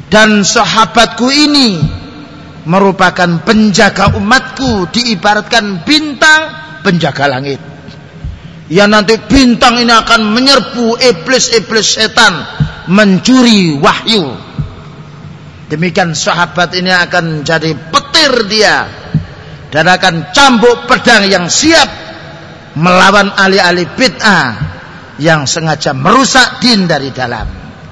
Dan sahabatku ini merupakan penjaga umatku, diibaratkan bintang penjaga langit. Ya nanti bintang ini akan menyerbu iblis-iblis setan, mencuri wahyu. Demikian sahabat ini akan jadi petir dia, dan akan cambuk pedang yang siap melawan ahli-ahli bid'ah yang sengaja merusak din dari dalam.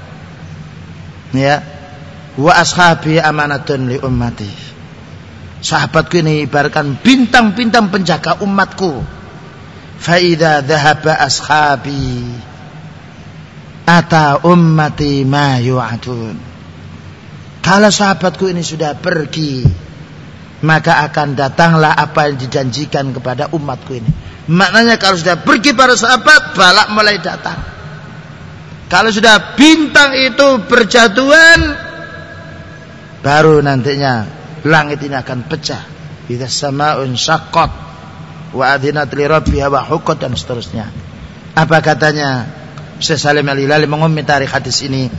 Ya, wa ashabi amanatun li ummati. Sahabatku ini ibaratkan bintang-bintang penjaga umatku. Fa idza dhahaba ashabi ata ummati ma yu'adun. Kalau sahabatku ini sudah pergi, maka akan datanglah apa yang dijanjikan kepada umatku ini. Maknanya kalau sudah pergi para sahabat, balak mulai datang. Kalau sudah bintang itu berjatuhan, baru nantinya langit ini akan pecah. Idza sama'un syaqqat wa adhinat li rabbiha wa huqqat, dan seterusnya. Apa katanya Syekh Salim Al-Hilali mengomentari hadis ini?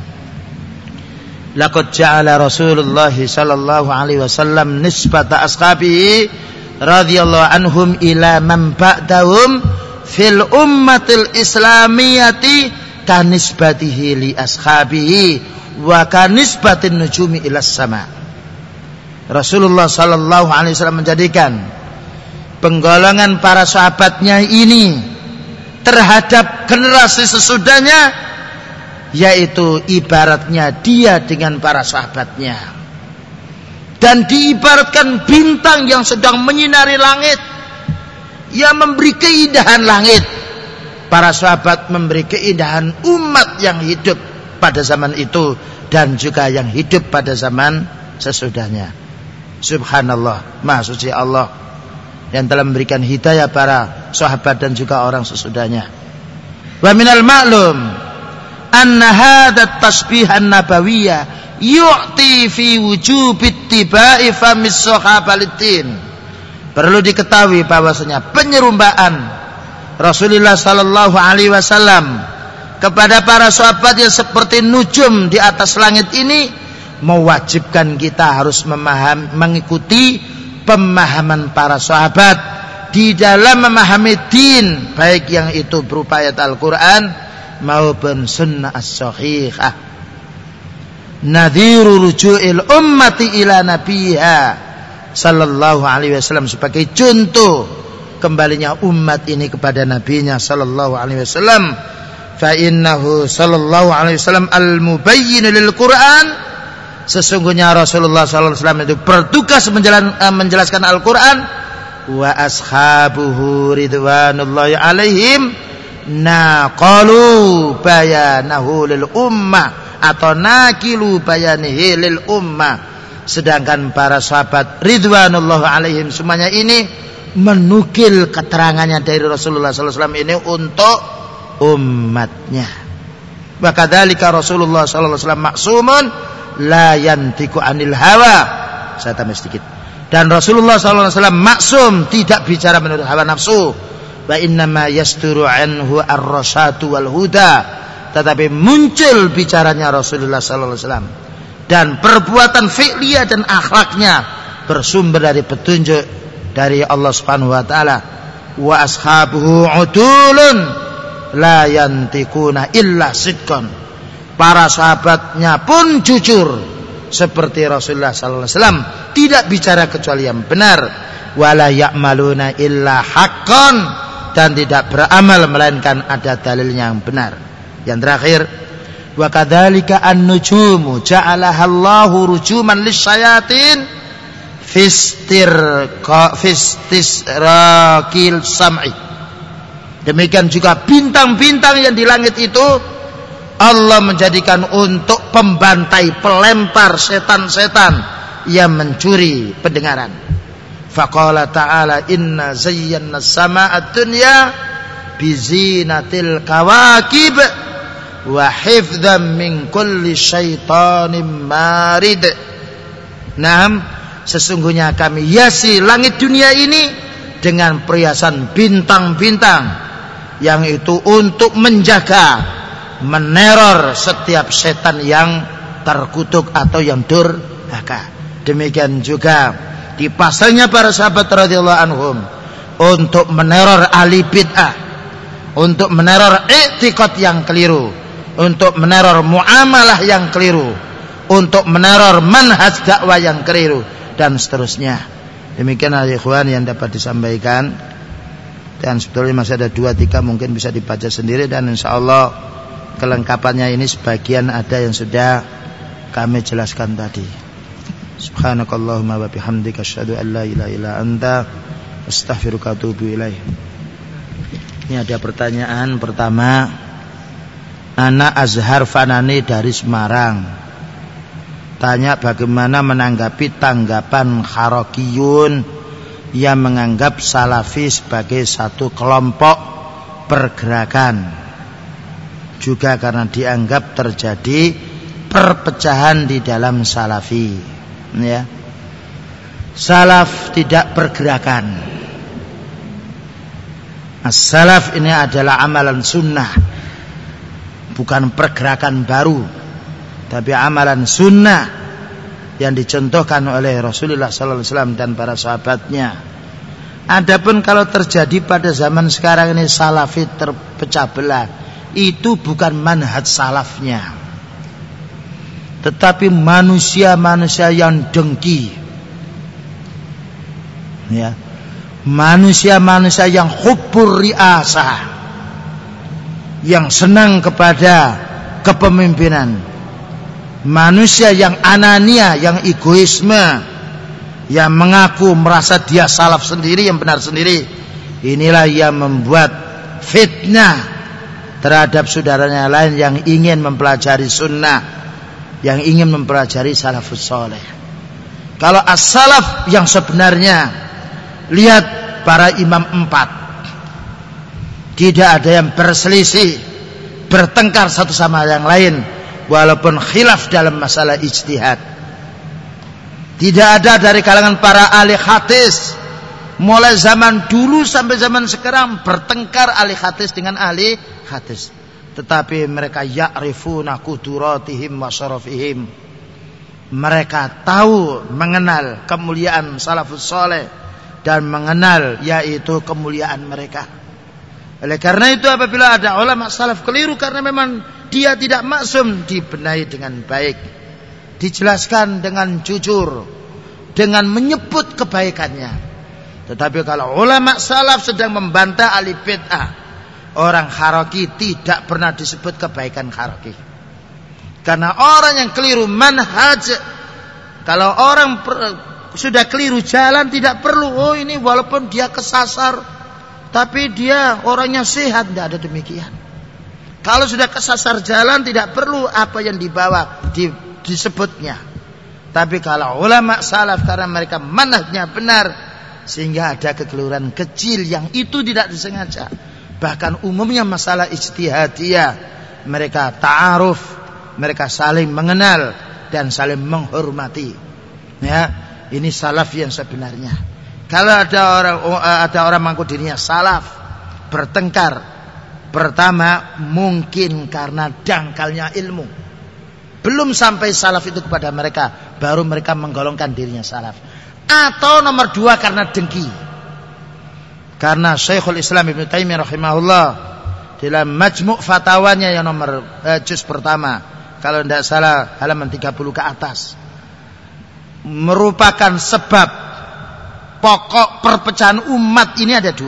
Laqad ja'ala Rasulullah sallallahu alaihi wasallam nisbata ashabihi radhiyallahu anhum ila man ba'dahum fil ummatil islamiyati kanisbatihi li ashabihi wa kanisbatin nujumi ila sama. Rasulullah sallallahu alaihi wasallam menjadikan penggolongan para sahabatnya ini terhadap generasi sesudahnya, yaitu ibaratnya dia dengan para sahabatnya, dan diibaratkan bintang yang sedang menyinari langit, yang memberi keindahan langit. Para sahabat memberi keindahan umat yang hidup pada zaman itu dan juga yang hidup pada zaman sesudahnya. Subhanallah, Maha Suci Allah yang telah memberikan hidayah para sahabat dan juga orang sesudahnya. Wa minal ma'lum anna hadha tasbihan nabawiyya yu'ti fi wujubi ittiba'i famis sahabalitin. Perlu diketahui bahwasanya penyerumbaan Rasulullah sallallahu alaihi wasallam kepada para sahabat yang seperti nujum di atas langit ini mewajibkan kita harus mengikuti pemahaman para sahabat di dalam memahami din, baik yang itu berupa ayat Al-Quran maupun sunnah as-sahihah. Nadhiru ruju'il ummati ila nabiha sallallahu alaihi wasallam, sebagai contoh kembalinya umat ini kepada nabinya sallallahu alaihi wasallam. Fa innahu sallallahu alaihi wasallam al-mubayyin lil Quran. Sesungguhnya Rasulullah sallallahu alaihi wasallam itu bertugas menjelaskan Al-Quran. Wa ashabuhu ridwanullahi alaihim naqalu bayanahu lil ummah atau nakilu bayanihi lil ummah. Sedangkan para sahabat ridwanullahi alaihim semuanya ini menukil keterangannya dari Rasulullah sallallahu alaihi wasallam ini untuk umatnya. Wa kadzalika Rasulullah sallallahu alaihi wasallam maksumun la yantiqu anil hawa. Saya tambah sedikit. Dan Rasulullah sallallahu alaihi wasallam maksum, tidak bicara menurut hawa nafsu. Wa innama yasturu anhu ar-rasyadu wal huda. Tetapi muncul bicaranya Rasulullah sallallahu alaihi wasallam dan perbuatan fi'liyah dan akhlaknya bersumber dari petunjuk dari Allah Subhanahu wa taala. Wa ashabuhu udulun la yantiquna illa sidqan. Para sahabatnya pun jujur seperti Rasulullah sallallahu alaihi wasallam, tidak bicara kecuali yang benar. Wala ya'maluna illa haqqan, dan tidak beramal melainkan ada dalilnya yang benar. Yang terakhir, wa kadzalika an-nujumu ja'alaha Allahu rujuman lisyayatin fistisrakil sam'i. Demikian juga bintang-bintang yang di langit itu Allah menjadikan untuk pembantai, pelempar setan-setan yang mencuri pendengaran. Faqala ta'ala inna zayyana sama'ad dunya bizinatil kawakib wa hifdzan min kulli syaitanin marid. Naam, sesungguhnya kami hiasi langit dunia ini dengan perhiasan bintang-bintang yang itu untuk menjaga, meneror setiap setan yang terkutuk atau yang durhaka. Demikian juga di pasalnya para sahabat radhiyallahu anhum untuk meneror ahli bid'ah, untuk meneror i'tiqad yang keliru, untuk meneror muamalah yang keliru, untuk meneror manhaj dakwah yang keliru, dan seterusnya. Demikian ikhwan yang dapat disampaikan. Dan sebetulnya masih ada 2-3 mungkin bisa dibaca sendiri, dan insyaallah kelengkapannya ini sebagian ada yang sudah kami jelaskan tadi. Subhanakallahumma wa bihamdika asyhadu an la ilaha illa anta astaghfiruka wa atubu ilaik. Ini ada pertanyaan pertama. Anak Azhar Fanani dari Semarang tanya bagaimana menanggapi tanggapan Kharakiyun yang menganggap Salafi sebagai satu kelompok pergerakan, juga karena dianggap terjadi perpecahan di dalam Salafi. Ya, Salaf tidak pergerakan. As-salaf ini adalah amalan sunnah, bukan pergerakan baru, tapi amalan sunnah yang dicontohkan oleh Rasulullah sallallahu alaihi wasallam dan para sahabatnya. Adapun kalau terjadi pada zaman sekarang ini salafi terpecah belah, itu bukan manhaj salafnya, tetapi manusia-manusia yang dengki, ya, manusia-manusia yang hubbur riasah, yang senang kepada kepemimpinan, manusia yang anania, yang egoisme, yang mengaku merasa dia salaf sendiri, yang benar sendiri. Inilah yang membuat fitnah terhadap saudaranya lain yang ingin mempelajari sunnah, yang ingin mempelajari salafus soleh. Kalau as-salaf yang sebenarnya, lihat para imam 4, tidak ada yang berselisih, bertengkar satu sama yang lain, walaupun khilaf dalam masalah ijtihad. Tidak ada dari kalangan para ahli hadis, mulai zaman dulu sampai zaman sekarang, bertengkar ahli hadis dengan ahli hadis. Tetapi mereka ya'rifuna quduratihim wa syarafihim. Mereka tahu, mengenal kemuliaan salafus saleh dan mengenal yaitu kemuliaan mereka. Oleh karena itu apabila ada ulama salaf keliru karena memang dia tidak maksum, dibenahi dengan baik, dijelaskan dengan jujur, dengan menyebut kebaikannya. Tetapi kalau ulama salaf sedang membantah ahli bid'ah, orang Kharaki tidak pernah disebut kebaikan Kharaki. Karena orang yang keliru manhaj, kalau orang sudah keliru jalan, tidak perlu, oh ini walaupun dia kesasar, tapi dia orangnya sehat. Tidak ada demikian. Kalau sudah kesasar jalan, tidak perlu apa yang dibawa disebutnya. Tapi kalau ulama salaf karena mereka manhajnya benar, sehingga ada kekeliruan kecil yang itu tidak disengaja. Bahkan umumnya masalah ijtihadiyah, mereka ta'aruf, mereka saling mengenal dan saling menghormati. Ya, ini salaf yang sebenarnya. Kalau ada orang mengaku dirinya salaf, bertengkar, pertama mungkin karena dangkalnya ilmu, belum sampai salaf itu kepada mereka, baru mereka menggolongkan dirinya salaf. Atau nomor 2 karena dengki. Karena Syekhul Islam Ibnu Taimiyah rahimahullah dalam Majmu' Fatawanya yang nomor juz pertama, kalau tidak salah halaman 30 ke atas, merupakan sebab pokok perpecahan umat ini ada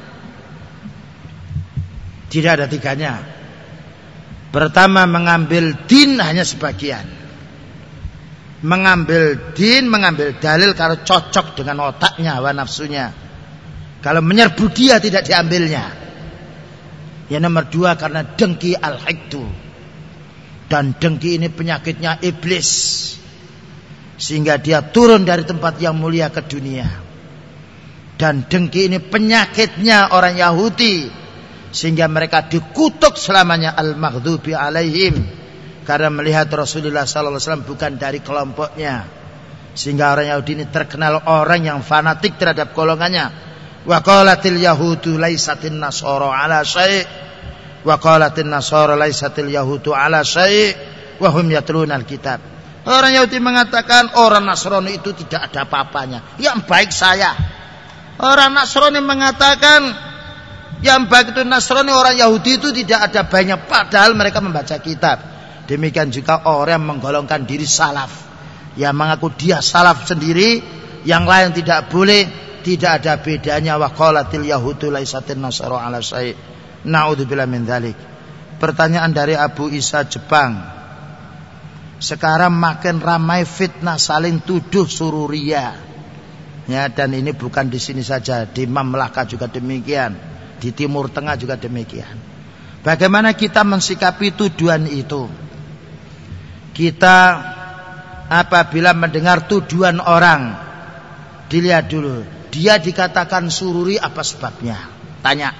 2. Tidak ada 3-nya. Pertama, mengambil din hanya sebagian. Mengambil din, mengambil dalil kalau cocok dengan otaknya, hawa nafsunya. Kalau menyerbu dia tidak diambilnya. Yang nomor 2 karena dengki al-hikdu. Dan dengki ini penyakitnya iblis, sehingga dia turun dari tempat yang mulia ke dunia. Dan dengki ini penyakitnya orang Yahudi, sehingga mereka dikutuk selamanya al-maghdubi alaihim, karena melihat Rasulullah sallallahu alaihi wasallam bukan dari kelompoknya. Sehingga orang Yahudi ini terkenal orang yang fanatik terhadap golongannya. Wa qalatil yahudu laisatin nasara ala syai', wa qalatin nasara laisatil yahudu ala syai', wa hum yatlunal kitab. Orang Yahudi mengatakan orang Nasrani itu tidak ada apa-apanya. Yang baik saya. Orang Nasrani mengatakan yang baik itu Nasrani, orang Yahudi itu tidak ada banyak, padahal mereka membaca kitab. Demikian juga orang yang menggolongkan diri salaf, yang mengaku dia salaf sendiri, yang lain tidak boleh, tidak ada bedanya. Wa qalatil yahudu laisatin nasara ala syai'. Naudzubillah min dzalik. Pertanyaan dari Abu Isa Jepang. Sekarang makin ramai fitnah saling tuduh sururiyah. Ya, dan ini bukan di sini saja, di Mamlaka juga demikian. Di Timur Tengah juga demikian. Bagaimana kita mensikapi tuduhan itu? Kita apabila mendengar tuduhan orang, dilihat dulu, dia dikatakan sururi apa sebabnya? Tanya.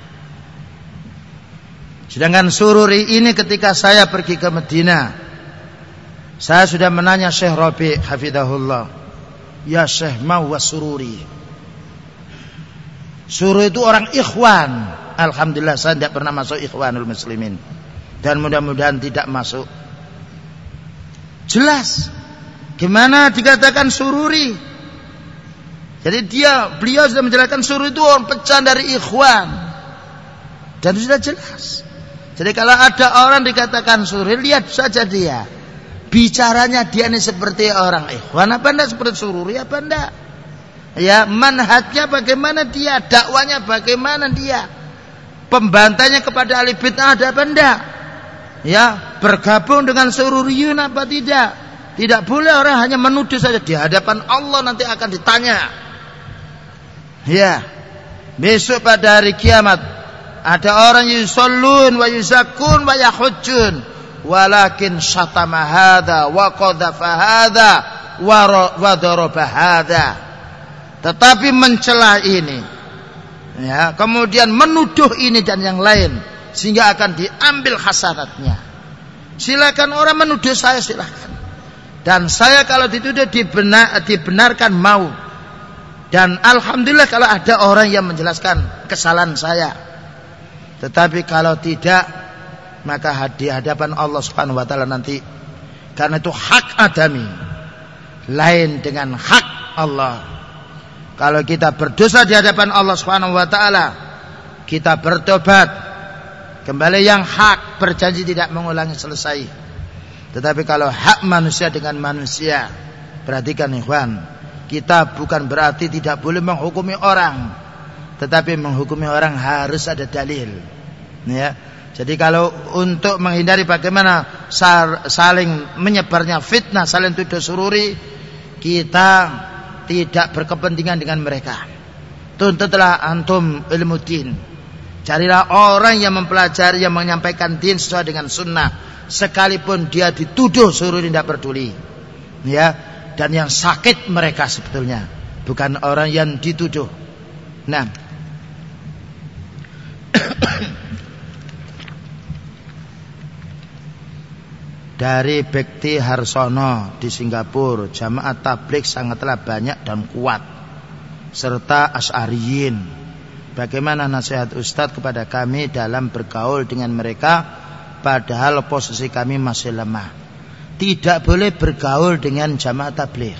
Sedangkan sururi ini ketika saya pergi ke Madinah, saya sudah menanya Syekh Rabi' hafizahullah, ya Syekh, ma huwa sururi? Suruh itu orang ikhwan. Alhamdulillah saya tidak pernah masuk ikhwanul muslimin, dan mudah-mudahan tidak masuk. Jelas gimana dikatakan sururi. Jadi beliau sudah menjelaskan sururi itu orang pecahan dari ikhwan, dan sudah jelas. Jadi kalau ada orang dikatakan sururi, lihat saja dia bicaranya, dia ini seperti orang ikhwan apa enggak, seperti sururi apa enggak. Ya, manhajnya bagaimana dia, dakwanya bagaimana dia, pembantainya kepada ahli bid'ah ada apa enggak, ya, bergabung dengan sururiyun apa tidak. Tidak boleh orang hanya menuduh saja. Di hadapan Allah nanti akan ditanya. Ya, besok pada hari kiamat ada orang yusallun wa yuzakkun wa yahujjun, walakin syatama hadza wa qadhafa hadza wa daraba hadza. Tetapi mencela ini, ya, kemudian menuduh ini dan yang lain, sehingga akan diambil hasanatnya. Silakan orang menuduh saya, silakan. Dan saya kalau dituduh dibenarkan mau. Dan alhamdulillah kalau ada orang yang menjelaskan kesalahan saya. Tetapi kalau tidak, maka di hadapan Allah Subhanahu wa taala nanti, karena itu hak adami lain dengan hak Allah. Kalau kita berdosa di hadapan Allah Subhanahu wa taala, kita bertobat, kembali yang hak, berjanji tidak mengulangi, selesai. Tetapi kalau hak manusia dengan manusia, perhatikan ikhwan, kita bukan berarti tidak boleh menghukumi orang, tetapi menghukumi orang harus ada dalil. Ya. Jadi kalau untuk menghindari bagaimana saling menyebarnya fitnah, saling tuduh sururi, kita tidak berkepentingan dengan mereka. Tuntutlah antum ilmu din. Carilah orang yang mempelajari, yang menyampaikan din sesuai dengan sunnah, sekalipun dia dituduh sururi tidak peduli. Ya, dan yang sakit mereka sebetulnya, bukan orang yang dituduh. Nah, dari Bekti Harsono di Singapura, jamaah tabligh sangatlah banyak dan kuat, serta Asy'ariyin. Bagaimana nasihat Ustadz kepada kami dalam bergaul dengan mereka, padahal posisi kami masih lemah? Tidak boleh bergaul dengan jamaah tabligh,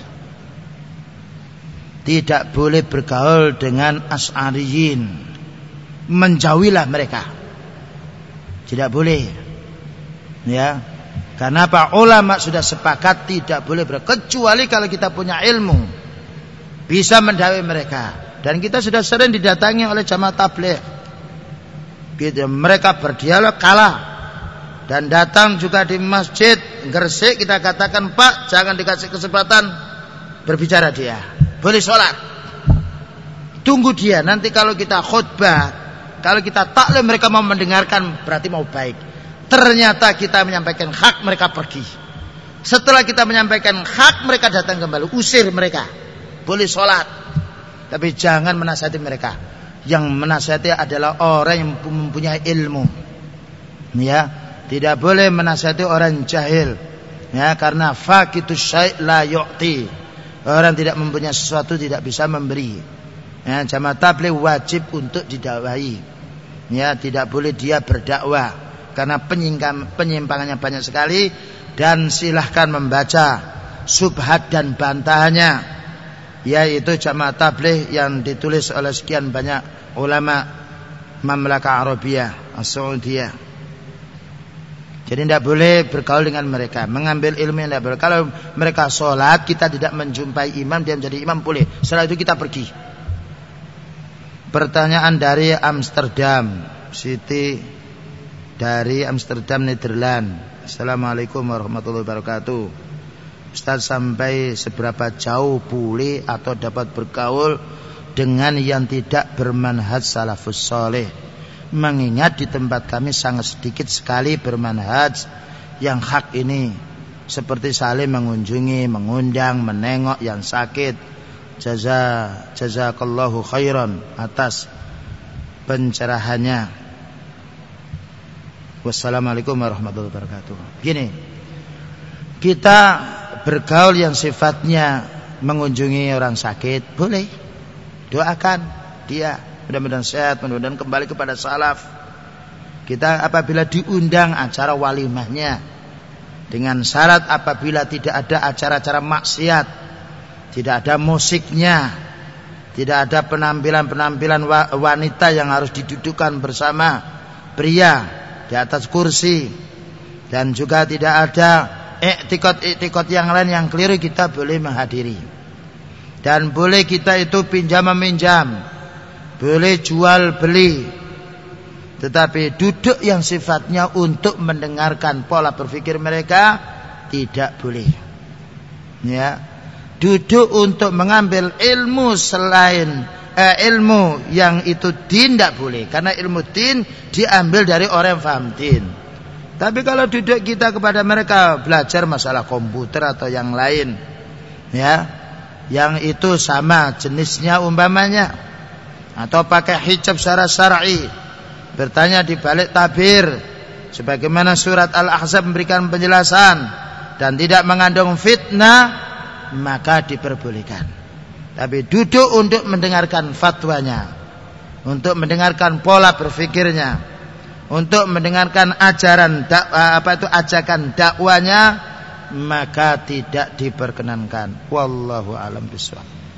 tidak boleh bergaul dengan Asy'ariyin, menjauhilah mereka, tidak boleh. Ya. Karena para ulama sudah sepakat tidak boleh kecuali kalau kita punya ilmu, bisa mendakwahi mereka. Dan kita sudah sering didatangi oleh jamaah tabligh, gitu. Mereka berdialog kalah, dan datang juga di masjid Gresik, kita katakan, Pak, jangan dikasih kesempatan berbicara dia, boleh sholat, tunggu dia. Nanti kalau kita khutbah, kalau kita taklim, mereka mau mendengarkan, berarti mau baik. Ternyata kita menyampaikan hak, mereka pergi. Setelah kita menyampaikan hak, mereka datang kembali, usir mereka. Boleh sholat, tapi jangan menasihati mereka. Yang menasihati adalah orang yang mempunyai ilmu. Ya, tidak boleh menasihati orang jahil. Ya, karena faqitus syai' la yu'ti. Orang tidak mempunyai sesuatu tidak bisa memberi. Ya, jamaah tabligh wajib untuk didakwahi. Ya, tidak boleh dia berdakwah, karena penyimpangannya banyak sekali. dan silahkan membaca subhat dan bantahannya, yaitu Jama' Tabligh yang ditulis oleh sekian banyak ulama Mamlakah Arabiyah As-Saudiyah. Jadi tidak boleh bergaul dengan mereka, mengambil ilmu yang tidak boleh. Kalau mereka sholat, kita tidak menjumpai imam, dia menjadi imam, boleh. Setelah itu kita pergi. Pertanyaan dari Amsterdam, Siti dari Amsterdam, Nederland. Assalamualaikum warahmatullahi wabarakatuh. Ustaz, sampai seberapa jauh boleh atau dapat bergaul dengan yang tidak bermanhaj salafus soleh? Mengingat di tempat kami sangat sedikit sekali bermanhaj yang hak ini, seperti saling mengunjungi, mengundang, menengok yang sakit. Jazakallahu khairan atas pencerahannya. Wassalamualaikum warahmatullahi wabarakatuh. Gini, kita bergaul yang sifatnya mengunjungi orang sakit, boleh. Doakan dia mudah-mudahan sehat, mudah-mudahan kembali kepada salaf. Kita apabila diundang acara walimahnya, dengan syarat apabila tidak ada acara-acara maksiat, tidak ada musiknya, tidak ada penampilan-penampilan wanita yang harus didudukkan bersama pria di atas kursi, dan juga tidak ada iktikad yang lain yang keliru, kita boleh menghadiri. Dan boleh kita itu pinjam meminjam, boleh jual beli, tetapi duduk yang sifatnya untuk mendengarkan pola berpikir mereka tidak boleh. Ya, duduk untuk mengambil ilmu selain ilmu yang itu din tidak boleh, karena ilmu din diambil dari orang yang paham din. Tapi kalau duduk kita kepada mereka belajar masalah komputer atau yang lain, ya, yang itu sama jenisnya umpamanya, atau pakai hijab secara syar'i, bertanya di balik tabir, sebagaimana surat Al-Ahzab memberikan penjelasan dan tidak mengandung fitnah, maka diperbolehkan. Tapi duduk untuk mendengarkan fatwanya, untuk mendengarkan pola berfikirnya, untuk mendengarkan ajaran ajakan dakwanya, maka tidak diperkenankan. Wallahu a'lam bishawab.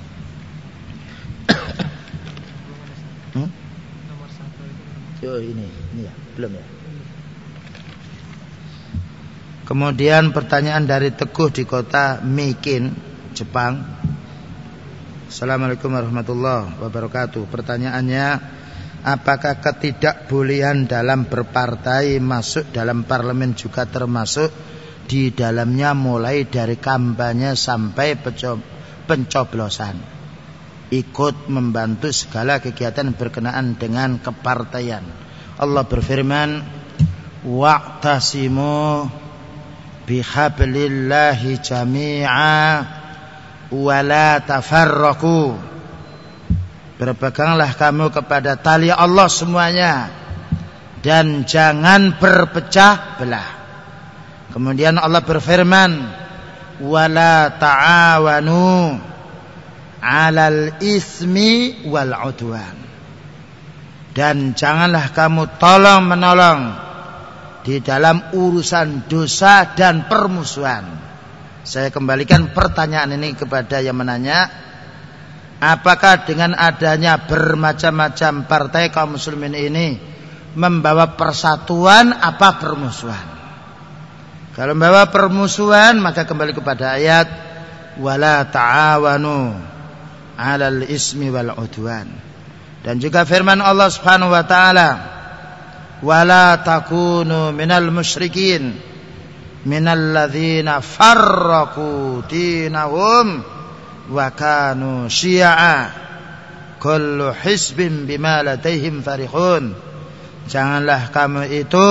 Oh, ini ya, belum ya. Kemudian pertanyaan dari Teguh di kota Mikin, Jepang. Assalamualaikum warahmatullahi wabarakatuh. Pertanyaannya, apakah ketidakbolehan dalam berpartai masuk dalam parlemen juga termasuk di dalamnya, mulai dari kampanye sampai pencoblosan, ikut membantu segala kegiatan berkenaan dengan kepartaian? Allah berfirman, wa'tasimu bihablillahi jami'a wala tafarraqu. Berpeganglah kamu kepada tali Allah semuanya dan jangan berpecah belah. Kemudian Allah berfirman, wala ta'awanu 'alal ismi wal 'udwan. Dan janganlah kamu tolong menolong di dalam urusan dosa dan permusuhan. Saya kembalikan pertanyaan ini kepada yang menanya, apakah dengan adanya bermacam-macam partai kaum muslimin ini membawa persatuan apa permusuhan? Kalau membawa permusuhan, maka kembali kepada ayat wala ta'awanu 'alal ismi wal 'udwan. Dan juga firman Allah Subhanahu wa taala, wala takunu minal musyrikin minal ladzina farraqu dinahum wa kanu syi'a kullu hizbin bima ladaihim farihun. Janganlah kamu itu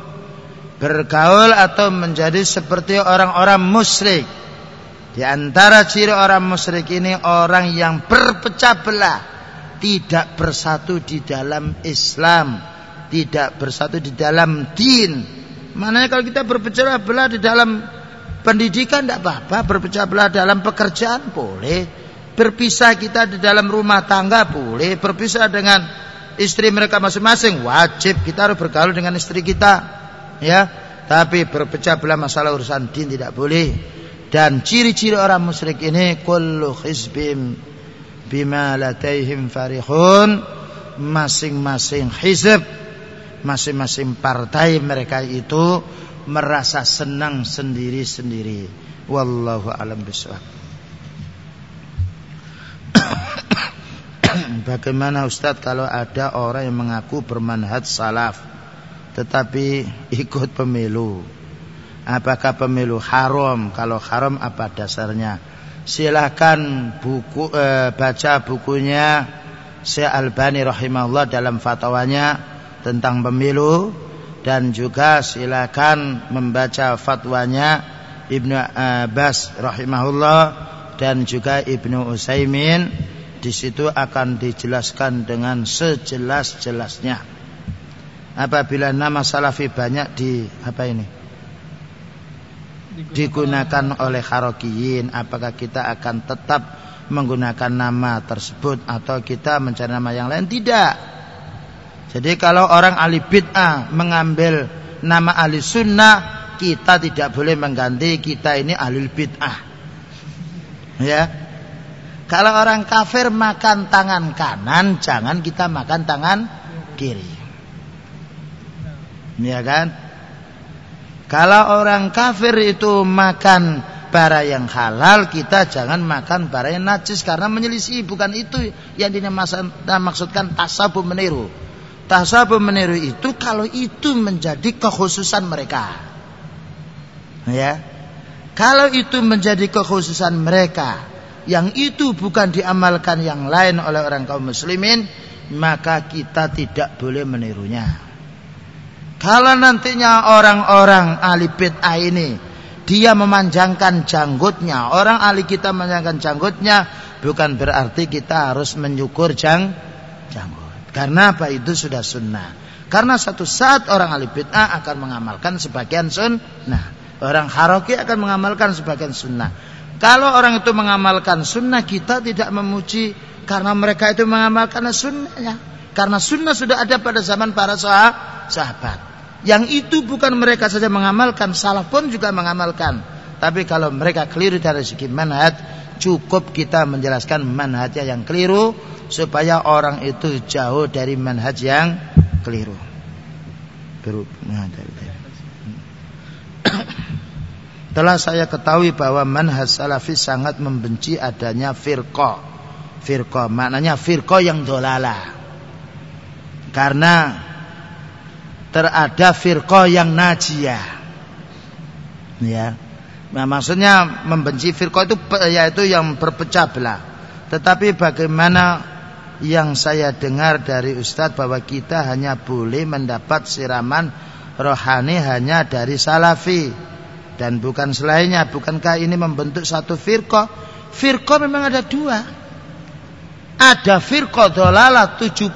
bergaul atau menjadi seperti orang-orang musyrik. Di antara ciri orang musyrik ini orang yang berpecah belah, tidak bersatu di dalam Islam, tidak bersatu di dalam din. Maknanya kalau kita berpecah belah di dalam pendidikan tidak apa-apa, berpecah belah dalam pekerjaan boleh, berpisah kita di dalam rumah tangga boleh, berpisah dengan istri mereka masing-masing wajib kita harus bergaul dengan istri kita, ya. Tapi berpecah belah masalah urusan din tidak boleh. Dan ciri-ciri orang musyrik ini kullu hizbim bima ladaihim farihun. Masing-masing hizb, masing-masing partai mereka itu merasa senang sendiri-sendiri. Wallahu a'lam bishawab. Bagaimana Ustaz kalau ada orang yang mengaku bermanhaj salaf tetapi ikut pemilu? Apakah pemilu haram? Kalau haram apa dasarnya? Silakan baca bukunya Syekh Albani rahimahullah dalam fatwanya tentang pemilu, dan juga silakan membaca fatwanya Ibnu Abbas rahimahullah dan juga Ibnu Utsaimin. Di situ akan dijelaskan dengan sejelas-jelasnya. Apabila nama salafi banyak digunakan oleh kharokiyin, apakah kita akan tetap menggunakan nama tersebut atau kita mencari nama yang lain? Tidak. Jadi kalau orang ahli bid'ah mengambil nama ahli sunnah, kita tidak boleh mengganti, kita ini ahli bid'ah. Ya. Kalau orang kafir makan tangan kanan, jangan kita makan tangan kiri. Ya kan? Kalau orang kafir itu makan barang yang halal, kita jangan makan barang yang najis karena menyelisih. Bukan itu yang dimaksudkan tasabuh meniru. Tasabuh meniru itu kalau itu menjadi kekhususan mereka. Ya. Kalau itu menjadi kekhususan mereka, yang itu bukan diamalkan yang lain oleh orang kaum muslimin, maka kita tidak boleh menirunya. Kalau nantinya orang-orang ahli bid'ah ini dia memanjangkan janggutnya, orang ahli kita memanjangkan janggutnya, bukan berarti kita harus menyukur janggut. Karena apa? Itu sudah sunnah. Karena satu saat orang ahli bid'ah akan mengamalkan sebagian sunnah, orang kharoki akan mengamalkan sebagian sunnah. Kalau orang itu mengamalkan sunnah, kita tidak memuji karena mereka itu mengamalkan sunnahnya. Karena sunnah sudah ada pada zaman para sahabat. Yang itu bukan mereka saja mengamalkan, salaf pun juga mengamalkan. Tapi kalau mereka keliru dari segi manhaj, cukup kita menjelaskan manhajnya yang keliru, supaya orang itu jauh dari manhaj yang keliru. Telah saya ketahui bahwa manhaj salafi sangat membenci adanya firqah. Firqah maknanya firqah yang dolalah. Karena terada firqah yang najiyah. Ya. Nah, maksudnya membenci firqah itu yaitu yang berpecah belah. Tetapi bagaimana yang saya dengar dari Ustadz bahwa kita hanya boleh mendapat siraman rohani hanya dari salafi dan bukan selainnya. Bukankah ini membentuk satu firqah? Firqah memang ada dua. Ada firqah dhalalah 72,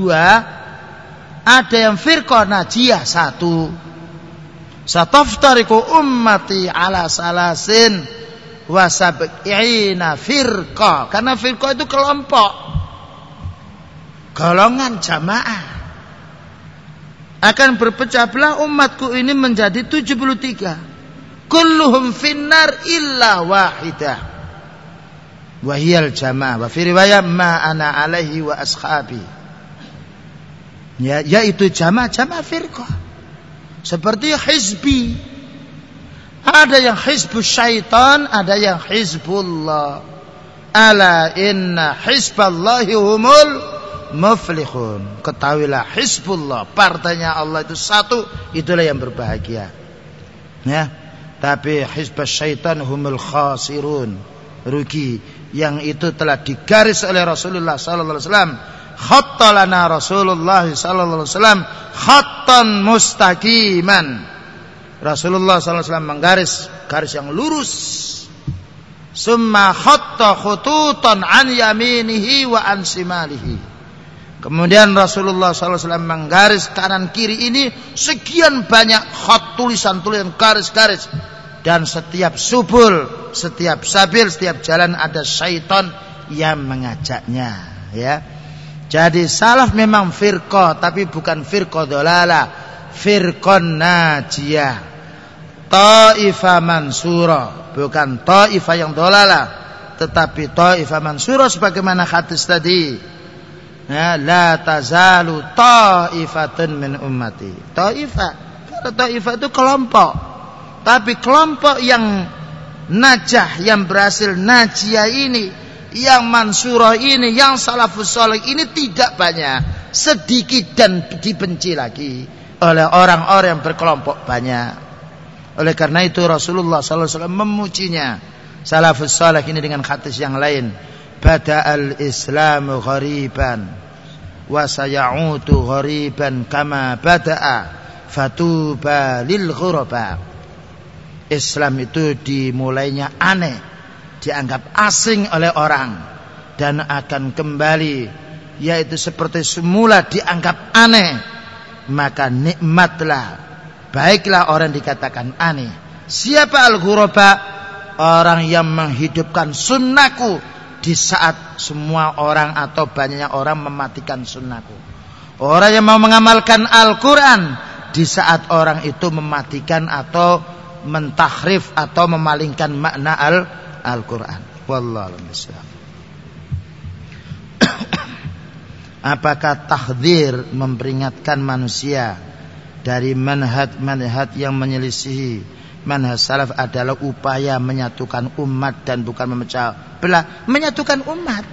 ada yang firqah najiyah 1. Sataftariqu ummati ala salasin wa sab'ina firqah. Karena firqah itu kelompok, golongan jamaah. Akan berpecah belah umatku ini menjadi 73. Kulluhum finnar illa wahidah wahiyal jamaah. Wa fi riwayah ma ana alaihi wa ashabi. Ya, yaitu jamaah firqah. Seperti hizbi. Ada yang hizbus syaitan, ada yang hizbullah. Ala inna hizballahi humul muflihun. Ketahuilah hizbullah, partainya Allah itu satu, itulah yang berbahagia. Ya. Tapi hizbus syaitan humul khasirun, rugi. Yang itu telah digaris oleh Rasulullah sallallahu alaihi wasallam. Khatta lana Rasulullah sallallahu alaihi wasallam khattan mustaqiman. Rasulullah sallallahu alaihi wasallam menggaris garis yang lurus. Summa khatta khututan an yaminihi wa an shimalihi. Kemudian Rasulullah sallallahu alaihi wasallam menggaris kanan kiri ini sekian banyak khat, tulisan-tulisan, garis-garis. Dan setiap subul, setiap sabil, setiap jalan ada syaitan yang mengajaknya, ya. Jadi salaf memang firqah, tapi bukan firqah dhalalah, firqah najiyah. ta'ifah mansura, bukan ta'ifah yang dolalah, tetapi ta'ifah mansura sebagaimana hadis tadi. Ya, la tazalu ta'ifatun min ummati. Ta'ifah, kalau ta'ifah itu kelompok, tapi kelompok yang najah, yang berhasil najiyah ini, yang mansurah ini, yang salafus salih ini tidak banyak, sedikit dan dibenci lagi oleh orang-orang yang berkelompok banyak. Oleh karena itu Rasulullah SAW memujinya salafus salih ini dengan hadis yang lain. Bada'al Islamu ghariban wa sayautu ghariban kama bada'a fatuba lil ghuraba. Islam itu dimulainya aneh, dianggap asing oleh orang, dan akan kembali yaitu seperti semula dianggap aneh. Maka nikmatlah, baiklah orang dikatakan aneh. Siapa al-ghuraba? Orang yang menghidupkan sunnahku di saat semua orang atau banyaknya orang mematikan sunnahku. Orang yang mau mengamalkan Al-Quran di saat orang itu mematikan atau mentahrif atau memalingkan makna Al-Quran. Wallahu a'lam. Apakah tahdzir memperingatkan manusia dari manhaj yang menyelisihi manhaj salaf adalah upaya menyatukan umat dan bukan memecah belah, menyatukan umat.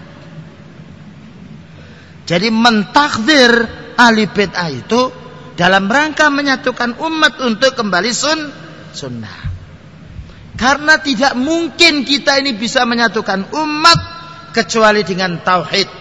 Jadi mentakdzir ahli bid'ah itu dalam rangka menyatukan umat untuk kembali sunnah. Karena tidak mungkin kita ini bisa menyatukan umat kecuali dengan tauhid.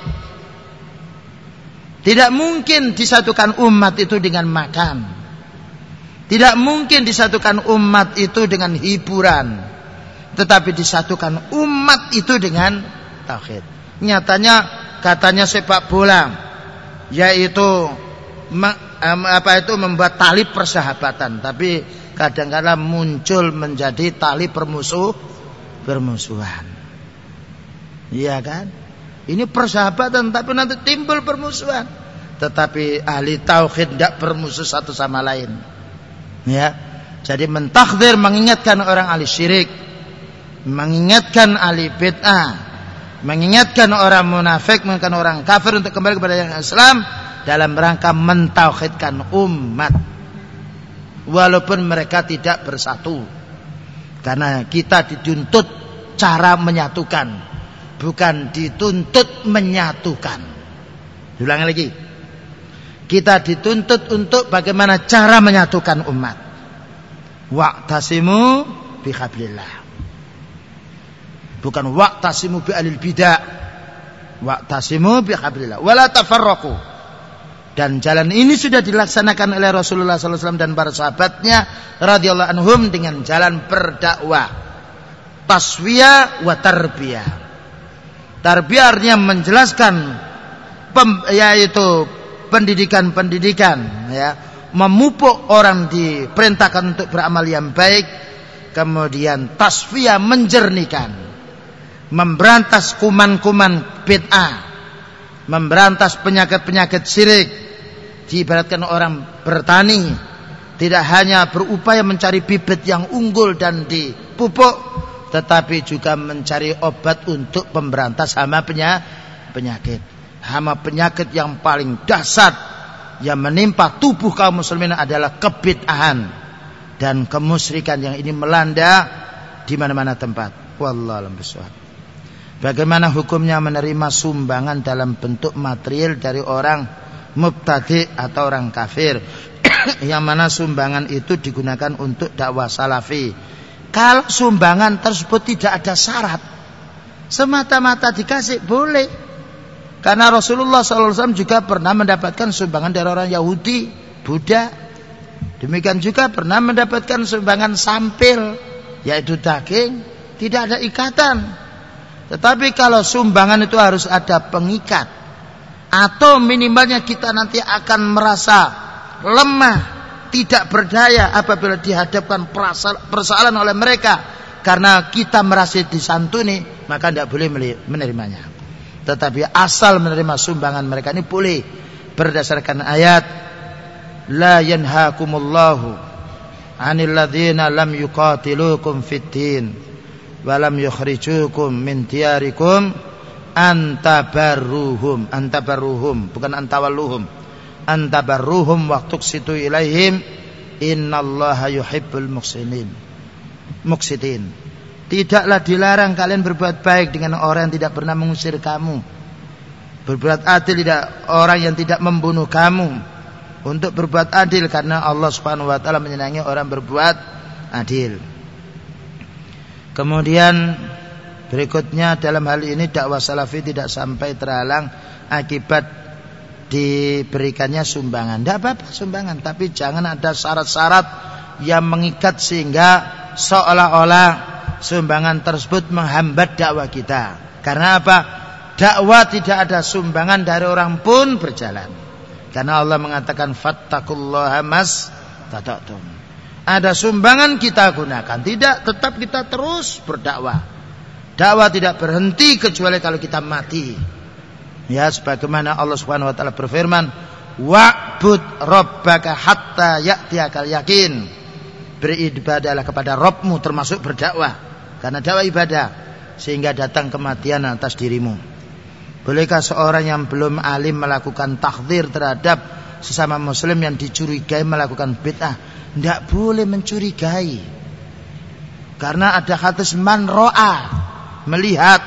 Tidak mungkin disatukan umat itu dengan makan. Tidak mungkin disatukan umat itu dengan hiburan. Tetapi disatukan umat itu dengan tauhid. Nyatanya katanya sepak bola, yaitu membuat tali persahabatan, tapi kadang-kadang muncul menjadi tali permusuhan. Iya kan? Ini persahabatan tapi nanti timbul permusuhan. Tetapi ahli tauhid tidak bermusuh satu sama lain. Ya. Jadi mentakdzir mengingatkan orang ahli syirik, mengingatkan ahli bid'ah, mengingatkan orang munafik, mengingatkan orang kafir untuk kembali kepada yang Islam dalam rangka mentauhidkan umat. Walaupun mereka tidak bersatu. Karena kita dituntut cara menyatukan, bukan dituntut menyatukan. Ulangi lagi. Kita dituntut untuk bagaimana cara menyatukan umat. Wa'tasimu bihablillah. Bukan wa'tasimu bi alil bidah. Wa'tasimu bihablillah. Wala tafarraqu. Dan jalan ini sudah dilaksanakan oleh Rasulullah SAW dan para sahabatnya radhiyallahu anhum dengan jalan berdakwah. Taswiyah wa tarbiyah. Tarbiyah artinya menjelaskan yaitu pendidikan-pendidikan, ya, memupuk orang diperintahkan untuk beramal yang baik. Kemudian tasfiyah menjernihkan, memberantas kuman-kuman bid'ah, memberantas penyakit-penyakit syirik. Diibaratkan orang bertani, tidak hanya berupaya mencari bibit yang unggul dan dipupuk, tetapi juga mencari obat untuk pemberantas hama penyakit. Hama penyakit yang paling dahsyat yang menimpa tubuh kaum muslimin adalah kebid'ahan dan kemusyrikan yang ini melanda di mana-mana tempat. Wallahu a'lam bishawab. Bagaimana hukumnya menerima sumbangan dalam bentuk material dari orang mubtadi' atau orang kafir yang mana sumbangan itu digunakan untuk dakwah salafi? Kalau sumbangan tersebut tidak ada syarat, semata-mata dikasih boleh. Karena Rasulullah SAW juga pernah mendapatkan sumbangan dari orang Yahudi, Buddha. Demikian juga pernah mendapatkan sumbangan sampil, yaitu daging, tidak ada ikatan. Tetapi kalau sumbangan itu harus ada pengikat, atau minimalnya kita nanti akan merasa lemah, tidak berdaya apabila dihadapkan persoalan oleh mereka, karena kita merasa disantuni, maka tidak boleh menerimanya. Tetapi asal menerima sumbangan mereka ini boleh berdasarkan ayat la yanhaakumullahu 'anil ladzina lam yuqatilukum fid din wa lam yukhrijukum min diyarikum antabarruhum bukan antawalluhum, antabarruhum wa tuqsitu ilaihim innallaha yuhibbul muqsitin. Tidaklah dilarang kalian berbuat baik dengan orang yang tidak pernah mengusir kamu, berbuat adil tidak orang yang tidak membunuh kamu, untuk berbuat adil karena Allah Subhanahu wa taala menyenangi orang berbuat adil. Kemudian berikutnya dalam hal ini dakwah salafi tidak sampai terhalang akibat diberikannya sumbangan. Tidak apa-apa sumbangan, tapi jangan ada syarat-syarat yang mengikat sehingga seolah-olah sumbangan tersebut menghambat dakwah kita. Karena apa? Dakwah tidak ada sumbangan dari orang pun berjalan. Karena Allah mengatakan fattaqullaha mastata'tum. Ada sumbangan kita gunakan, tidak, tetap kita terus berdakwah. Dakwah tidak berhenti kecuali kalau kita mati. Ya, sebagaimana Allah Subhanahu wa taala berfirman, wa'bud rabbaka hatta ya'tiyakal yakin. Beribadahlah kepada Rabbmu termasuk berdakwah. Karena dakwah ibadah sehingga datang kematian atas dirimu. Bolehkah seorang yang belum alim melakukan takhdzir terhadap sesama muslim yang dicurigai melakukan bid'ah? Tidak boleh mencurigai. Karena ada hadis man ro'a, melihat,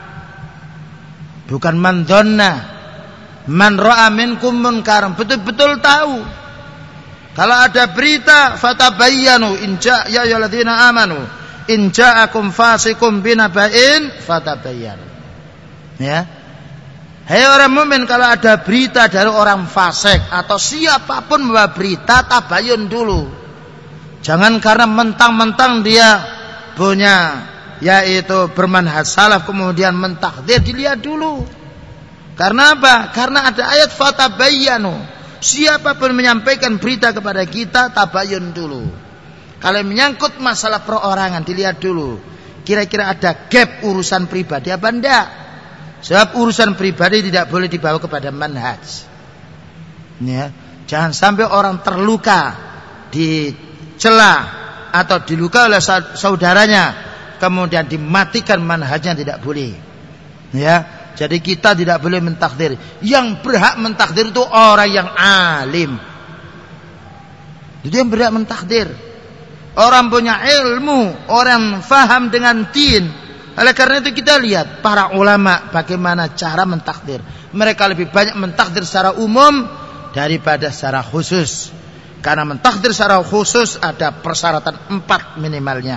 bukan man dhonna. Man ro'a minkum munkaran, betul-betul tahu. Kalau ada berita fatabayyanu in ja ya ayyuhalladzina amanu in ja'akum fasikum binaba'in fatabayyanu. Ya. Hei orang mukmin, kalau ada berita dari orang fasik atau siapapun membawa berita, tabayun dulu. Jangan karena mentang-mentang dia punya yaitu bermanhaj salaf kemudian mentakdir, dilihat dulu. Karena apa? Karena ada ayat fatabayyanu. Siapapun menyampaikan berita kepada kita, tabayun dulu. Kalau menyangkut masalah perorangan, dilihat dulu. Kira-kira ada gap urusan pribadi apa enggak? Sebab urusan pribadi tidak boleh dibawa kepada manhaj. Ya, jangan sampai orang terluka, dicela atau diluka oleh saudaranya, kemudian dimatikan manhajnya, tidak boleh. Ya, jadi kita tidak boleh mentakdir. Yang berhak mentakdir itu orang yang alim. Jadi yang berhak mentakdir orang punya ilmu, orang faham dengan din. Oleh karena itu kita lihat para ulama bagaimana cara mentakdir. Mereka lebih banyak mentakdir secara umum daripada secara khusus. Karena mentakdir secara khusus ada persyaratan 4 minimalnya.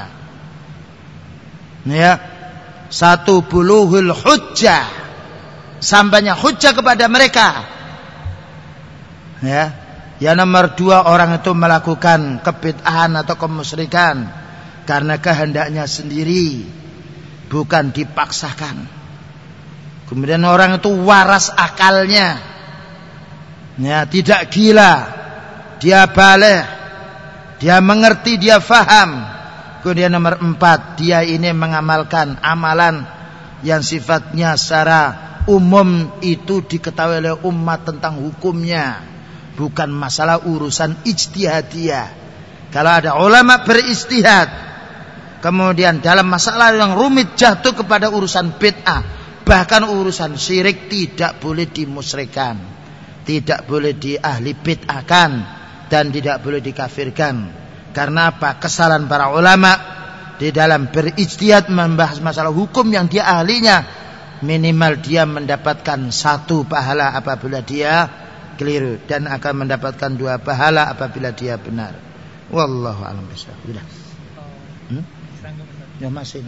Ya. 1, bulughul hujjah. Sampainya hujjah kepada mereka. Ya. Yang nomor 2, orang itu melakukan kebid'ahan atau kemusyrikan karena kehendaknya sendiri, bukan dipaksakan. Kemudian orang itu waras akalnya, ya, tidak gila, dia baligh, dia mengerti, dia faham. Kemudian nomor 4, dia ini mengamalkan amalan yang sifatnya secara umum itu diketahui oleh umat tentang hukumnya, bukan masalah urusan ijtihadiyah. Kalau ada ulama berijtihad, kemudian dalam masalah yang rumit jatuh kepada urusan bid'ah, bahkan urusan syirik, tidak boleh dimusyrikan, tidak boleh diahli bid'ahkan, dan tidak boleh dikafirkan. Karena apa? Kesalahan para ulama di dalam berijtihad membahas masalah hukum yang dia ahlinya, minimal dia mendapatkan 1 pahala apabila dia keliru, dan akan mendapatkan 2 pahala apabila dia benar. Wallahu a'lam bishawab. Ya masih.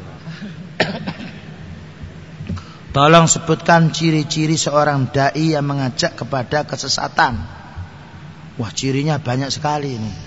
Tolong sebutkan ciri-ciri seorang dai yang mengajak kepada kesesatan. Wah, cirinya banyak sekali ini.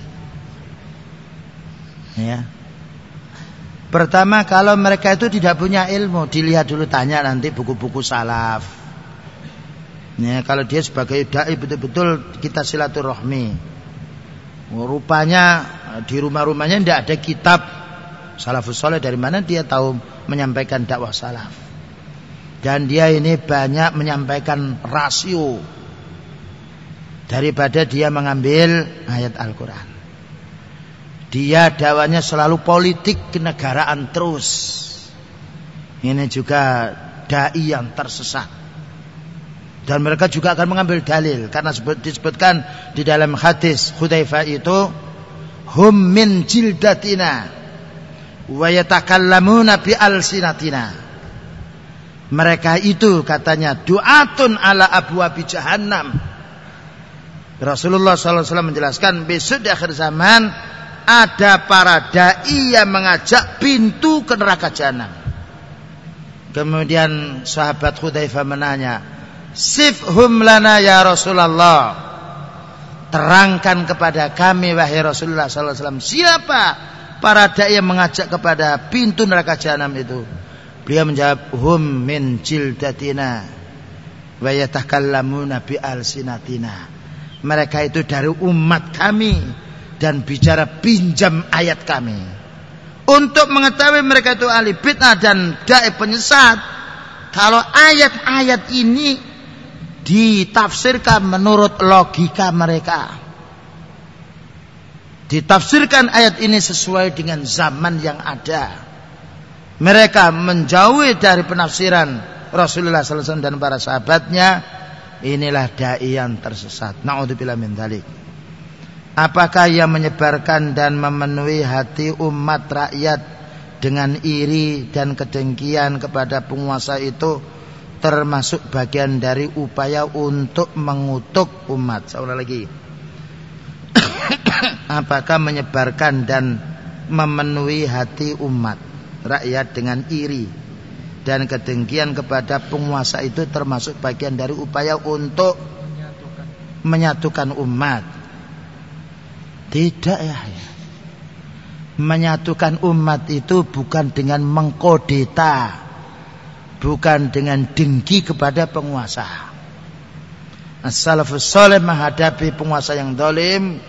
Ya. Pertama, kalau mereka itu tidak punya ilmu, dilihat dulu, tanya nanti buku-buku salaf. Ya, kalau dia sebagai dai betul-betul kita silaturahmi. Rupanya di rumah-rumahnya tidak ada kitab salafus saleh, dari mana dia tahu menyampaikan dakwah salaf? Dan dia ini banyak menyampaikan rasio daripada dia mengambil ayat Al-Quran. Dia dakwanya selalu politik kenegaraan terus. Ini juga dai yang tersesat. Dan mereka juga akan mengambil dalil karena disebutkan di dalam hadis Hudzaifah itu, hum min jildatina wa yatakallamuna bi alsinatina. Mereka itu katanya du'atun ala abwabi jahannam. Rasulullah SAW menjelaskan besok di akhir zaman ada para dai yang mengajak pintu ke neraka jahanam. Kemudian sahabat Hudzaifah menanya, sifhum lana ya Rasulullah, terangkan kepada kami wahai Rasulullah SAW, siapa para dai yang mengajak kepada pintu neraka jahanam itu? Beliau menjawab, hum min jildatina wa yatakallamuna bi alsinatina. Mereka itu dari umat kami dan bicara pinjam ayat kami. Untuk mengetahui mereka itu ahli bid'ah dan dai penyesat, kalau ayat-ayat ini ditafsirkan menurut logika mereka, ditafsirkan ayat ini sesuai dengan zaman yang ada, mereka menjauhi dari penafsiran Rasulullah SAW dan para sahabatnya, inilah dai yang tersesat. Na'udzubillah min dzalik. Apakah yang menyebarkan dan memenuhi hati umat rakyat dengan iri dan kedengkian kepada penguasa itu termasuk bagian dari upaya untuk mengutuk umat? Saya ulang lagi. Apakah menyebarkan dan memenuhi hati umat rakyat dengan iri dan kedengkian kepada penguasa itu termasuk bagian dari upaya untuk menyatukan umat? Tidak ya. Menyatukan umat itu bukan dengan mengkodeta, bukan dengan dengki kepada penguasa. As-salafus saleh menghadapi penguasa yang zalim,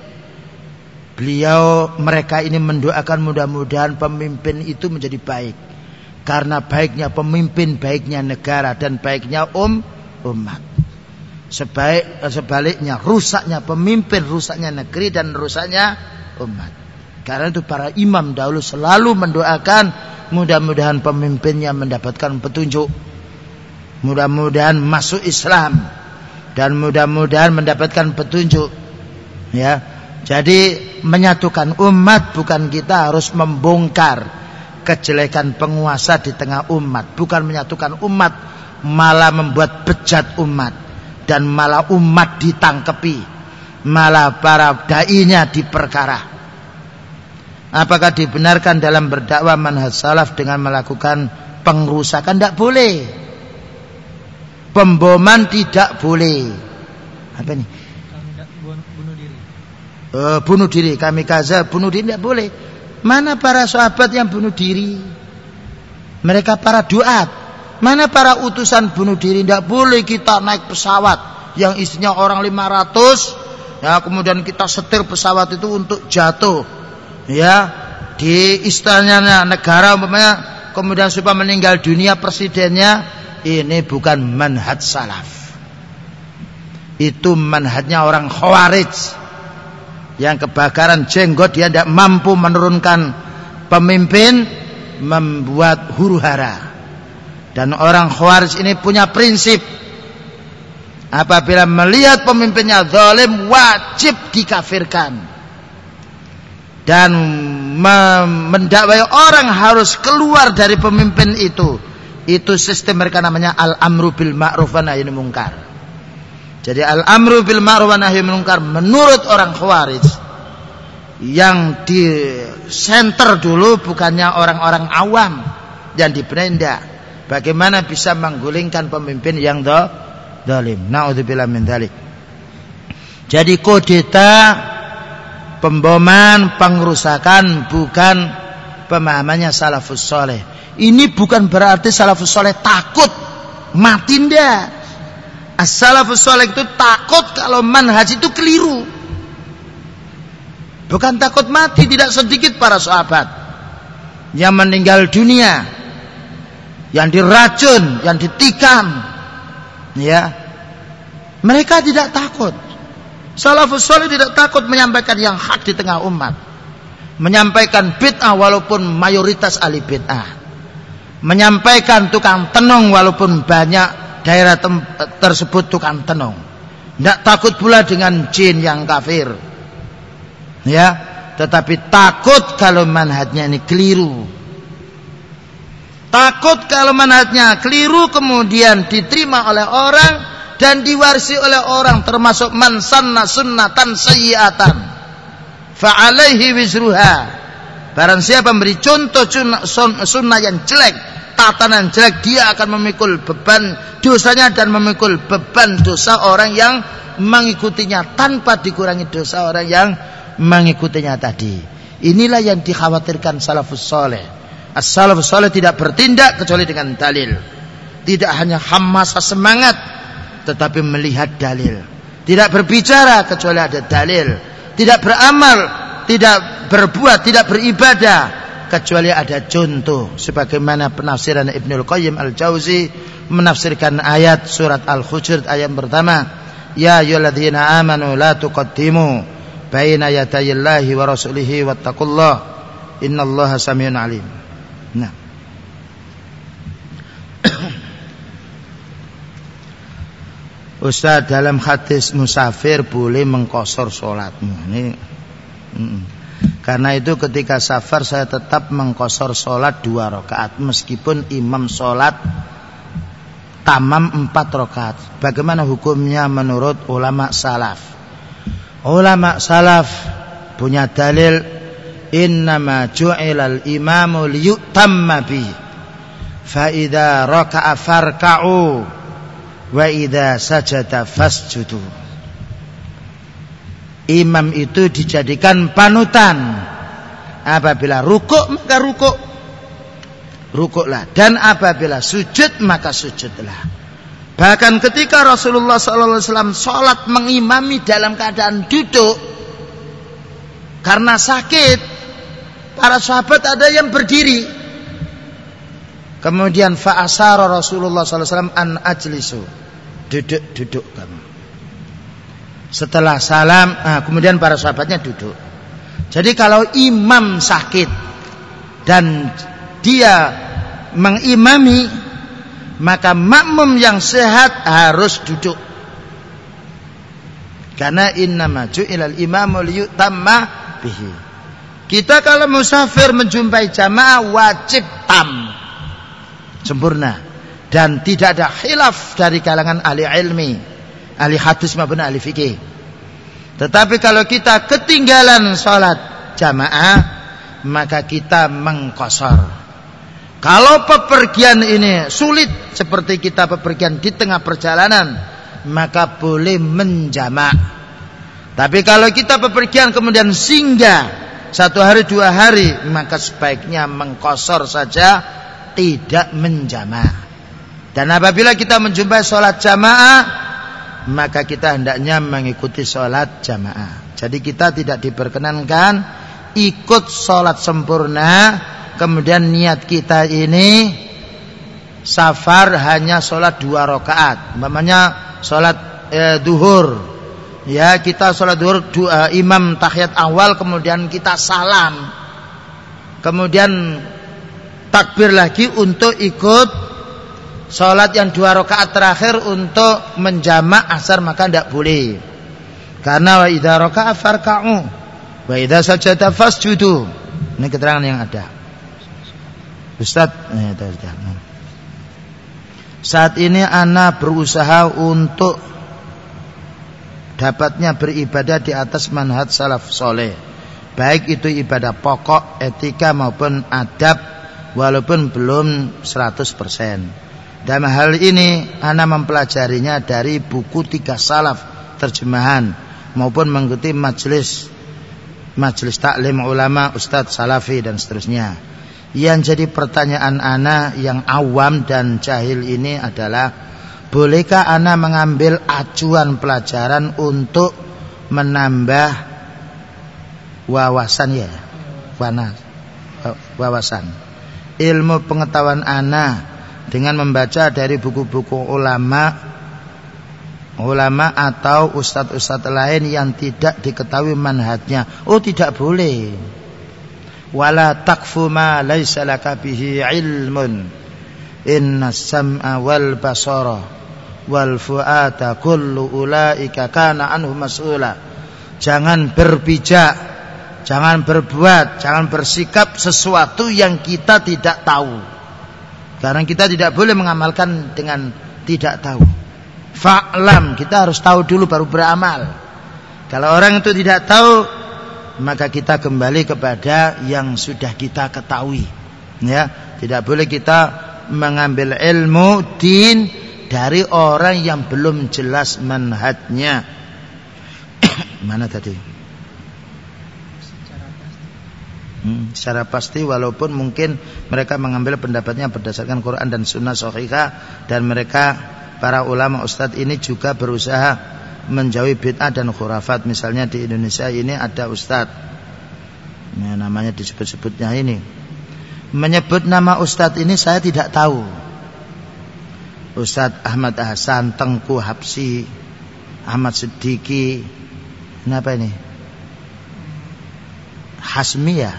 mereka ini mendoakan mudah-mudahan pemimpin itu menjadi baik. Karena baiknya pemimpin, baiknya negara, dan baiknya umat. Sebaliknya rusaknya pemimpin, rusaknya negeri, dan rusaknya umat. Karena itu para imam dahulu selalu mendoakan mudah-mudahan pemimpinnya mendapatkan petunjuk, mudah-mudahan masuk Islam, dan mudah-mudahan mendapatkan petunjuk. Ya, jadi menyatukan umat bukan kita harus membongkar kejelekan penguasa di tengah umat, bukan menyatukan umat, malah membuat bejat umat, dan malah umat ditangkepi, malah para dai-nya diperkara. Apakah dibenarkan dalam berdakwah manhaj salaf dengan melakukan pengrusakan? Tidak boleh. Pemboman tidak boleh. Apa ini? Bunuh diri, kamikaze, bunuh diri tidak boleh. Mana para sahabat yang bunuh diri? Mereka para duat. Mana para utusan bunuh diri? Tidak boleh kita naik pesawat yang isinya orang 500, ya, kemudian kita setir pesawat itu untuk jatuh, ya, di istananya negara umpamanya, kemudian supaya meninggal dunia presidennya. Ini bukan manhaj salaf. Itu manhajnya orang khawarij yang kebakaran jenggot, dia tidak mampu menurunkan pemimpin, membuat huru hara. Dan orang khawarij ini punya prinsip, apabila melihat pemimpinnya zalim wajib dikafirkan, dan mendakwai orang harus keluar dari pemimpin itu. Itu sistem mereka namanya al-amru bil ma'ruf wa nahy anil munkar. Jadi al-amru bil ma'ruf wa nahy anil munkar menurut orang khawarij yang di center dulu bukannya orang-orang awam yang dibenenda. Bagaimana bisa menggulingkan pemimpin yang zalim? Na'udzubillah min dzalik. Jadi kudeta, pemboman, pengrusakan bukan pemahamannya salafus saleh. Ini bukan berarti salafus saleh takut mati, ndak. As-salafus saleh itu takut kalau manhaj itu keliru. Bukan takut mati. Tidak sedikit para sahabat yang meninggal dunia, yang diracun, yang ditikam, ya. Mereka tidak takut. Salafus saleh tidak takut menyampaikan yang hak di tengah umat. menyampaikan bid'ah walaupun mayoritas ahli bid'ah, menyampaikan tukang tenung walaupun banyak daerah tersebut tukang tenung. Tidak takut pula dengan jin yang kafir, ya, tetapi takut kalau manhajnya ini keliru. Takut kalau manhajnya keliru kemudian diterima oleh orang dan diwarisi oleh orang, termasuk man sanna sunnatan sayyi'atan fa'alaihi wizruha. Barang siapa memberi contoh sunnah yang jelek, tatanan jelek, dia akan memikul beban dosanya dan memikul beban dosa orang yang mengikutinya tanpa dikurangi dosa orang yang mengikutinya tadi. Inilah yang dikhawatirkan salafus saleh. As-salafus saleh tidak bertindak kecuali dengan dalil. Tidak hanya hamasah semangat, tetapi melihat dalil. Tidak berbicara kecuali ada dalil. Tidak beramal, tidak berbuat, tidak beribadah kecuali ada contoh. Sebagaimana penafsiran Ibnul Qayyim Al-Jauzi menafsirkan ayat surat Al-Hujurat ayat pertama, ya ayyuhalladzina amanu la tuqaddimu baina yadayillahi wa rasulihi wattaqullah innallaha samiun alim. Nah, Ustaz, dalam hadis musafir boleh mengqashar salatmu. Ini karena itu ketika safar saya tetap mengqashar salat 2 rakaat meskipun imam salat tamam 4 rakaat. Bagaimana hukumnya menurut ulama salaf? Ulama salaf punya dalil, innama ju'ilal imamu liyutamma bi fa idza raka'a farka'u wa idza sajada fasjudu. Imam itu dijadikan panutan. Apabila rukuk maka rukuklah, dan apabila sujud maka sujudlah. Bahkan ketika Rasulullah SAW sholat mengimami dalam keadaan duduk karena sakit, para sahabat ada yang berdiri. Kemudian fa'asara Rasulullah SAW an ajlisu, duduk kamu. Setelah salam, kemudian para sahabatnya duduk. Jadi kalau imam sakit dan dia mengimami, maka makmum yang sehat harus duduk. Karena innama ju'ilal imamu liyutamma bihi. Kita kalau musafir menjumpai jamaah wajib tam, sempurna, dan tidak ada khilaf dari kalangan ahli ilmi, ahli hadis maupun ahli fikih. Tetapi kalau kita ketinggalan sholat jamaah, maka kita mengqashar. Kalau pepergian ini sulit seperti kita pepergian di tengah perjalanan, maka boleh menjamak. Tapi kalau kita pepergian kemudian singgah 1 hari 2 hari, maka sebaiknya mengqashar saja, tidak menjamak. Dan apabila kita menjumpai sholat jamaah, maka kita hendaknya mengikuti sholat jamaah. Jadi kita tidak diperkenankan ikut sholat sempurna, kemudian niat kita ini safar hanya sholat 2 rakaat. Umpamanya sholat duhur, ya, kita sholat duhur, imam tahiyat awal, kemudian kita salam, kemudian takbir lagi untuk ikut sholat yang 2 rakaat terakhir untuk menjamak asar, maka tidak boleh. Karena wa idza raka'a farka'u wa idza sajada fasjudu. Ini keterangan yang ada. Ustaz, saat ini ana berusaha untuk dapatnya beribadah di atas manhaj salaf soleh, baik itu ibadah pokok, etika maupun adab, walaupun belum 100%. Dalam hal ini ana mempelajarinya dari buku 3 salaf terjemahan maupun mengikuti majelis taklim ulama, ustadz salafi dan seterusnya. Yang jadi pertanyaan ana yang awam dan jahil ini adalah, bolehkah ana mengambil acuan pelajaran untuk menambah wawasan, wawasan ilmu pengetahuan ana dengan membaca dari buku-buku ulama atau ustadz-ustadz lain yang tidak diketahui manhajnya? Oh, tidak boleh. wala taqfu ma laisa laka bihi ilmun innas sam'a wal basara wal fu'ata kullu ulaika kana anhu mas'ula. Jangan berpijak, jangan berbuat, jangan bersikap sesuatu yang kita tidak tahu. Karena kita tidak boleh mengamalkan dengan tidak tahu. Fa'lam, kita harus tahu dulu baru beramal. Kalau orang itu tidak tahu, maka kita kembali kepada yang sudah kita ketahui. Ya, tidak boleh kita mengambil ilmu din dari orang yang belum jelas manhajnya. Mana tadi? Secara pasti, walaupun mungkin mereka mengambil pendapatnya berdasarkan Quran dan Sunnah Shahihah, dan mereka para ulama ustadz ini juga berusaha menjauhi bid'ah dan khurafat. Misalnya di Indonesia ini ada ustadz, ya, namanya disebut-sebutnya ini. Menyebut nama ustadz ini saya tidak tahu. Ustadz Ahmad Hasan, Tengku Habsi, Ahmad Siddiqi. Kenapa ini? Hasmi ya?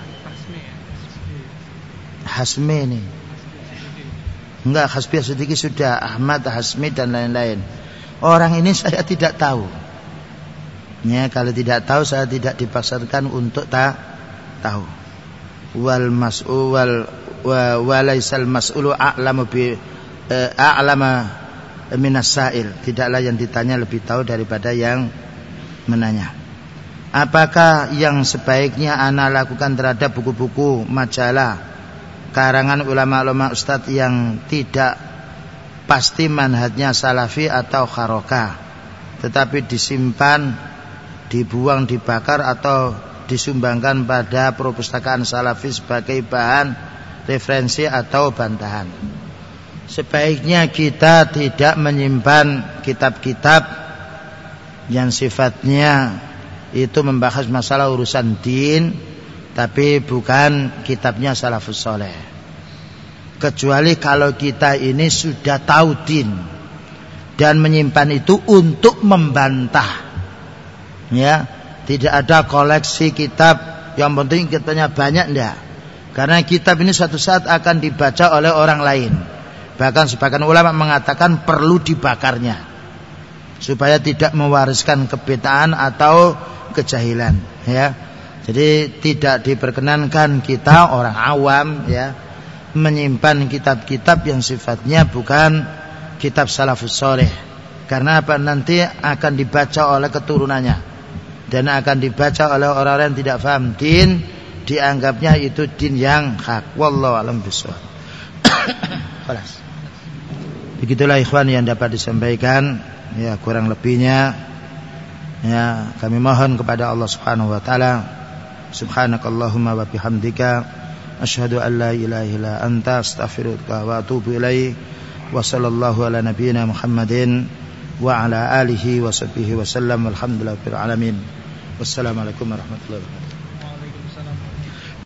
Hasmi ini. Enggak, Hasbi Siddiqi sudah, Ahmad Hasmi dan lain-lain. Orang ini saya tidak tahu. Ya, kalau tidak tahu saya tidak dipaksakan untuk tahu. Wal mas'ul walaisal mas'ulu a'lamu bi a'lama minas sa'il. Tidaklah yang ditanya lebih tahu daripada yang menanya. Apakah yang sebaiknya ana lakukan terhadap buku-buku majalah karangan ulama-ulama ustadz yang tidak pasti manhajnya salafi atau kharokah, tetapi disimpan, dibuang, dibakar atau disumbangkan pada perpustakaan salafi sebagai bahan referensi atau bantahan? Sebaiknya kita tidak menyimpan kitab-kitab yang sifatnya itu membahas masalah urusan din, tapi bukan kitabnya salafus soleh. Kecuali kalau kita ini sudah tahu din dan menyimpan itu untuk membantah. Ya, tidak ada koleksi kitab yang penting kitanya banyak, enggak. Karena kitab ini suatu saat akan dibaca oleh orang lain. Bahkan sebagian ulama mengatakan perlu dibakarnya supaya tidak mewariskan kebid'ahan atau kejahilan, ya. Jadi tidak diperkenankan kita orang awam, ya, menyimpan kitab-kitab yang sifatnya bukan kitab salafus soleh. Karena apa? Nanti akan dibaca oleh keturunannya dan akan dibaca oleh orang-orang yang tidak paham din, dianggapnya itu din yang hak. Wallahu a'lam bishawab. Begitulah ikhwan yang dapat disampaikan. Ya, kurang lebihnya ya kami mohon kepada Allah Subhanahu wa taala. Subhanakallahumma wa bihamdika asyhadu an la ilaha illa anta astaghfiruka wa atubu ilaik. Wa sallallahu ala nabiyyina Muhammadin wa ala alihi wa sahbihi wa sallam. Alhamdulillahirabbil alamin. Wassalamualaikum warahmatullahi wabarakatuh.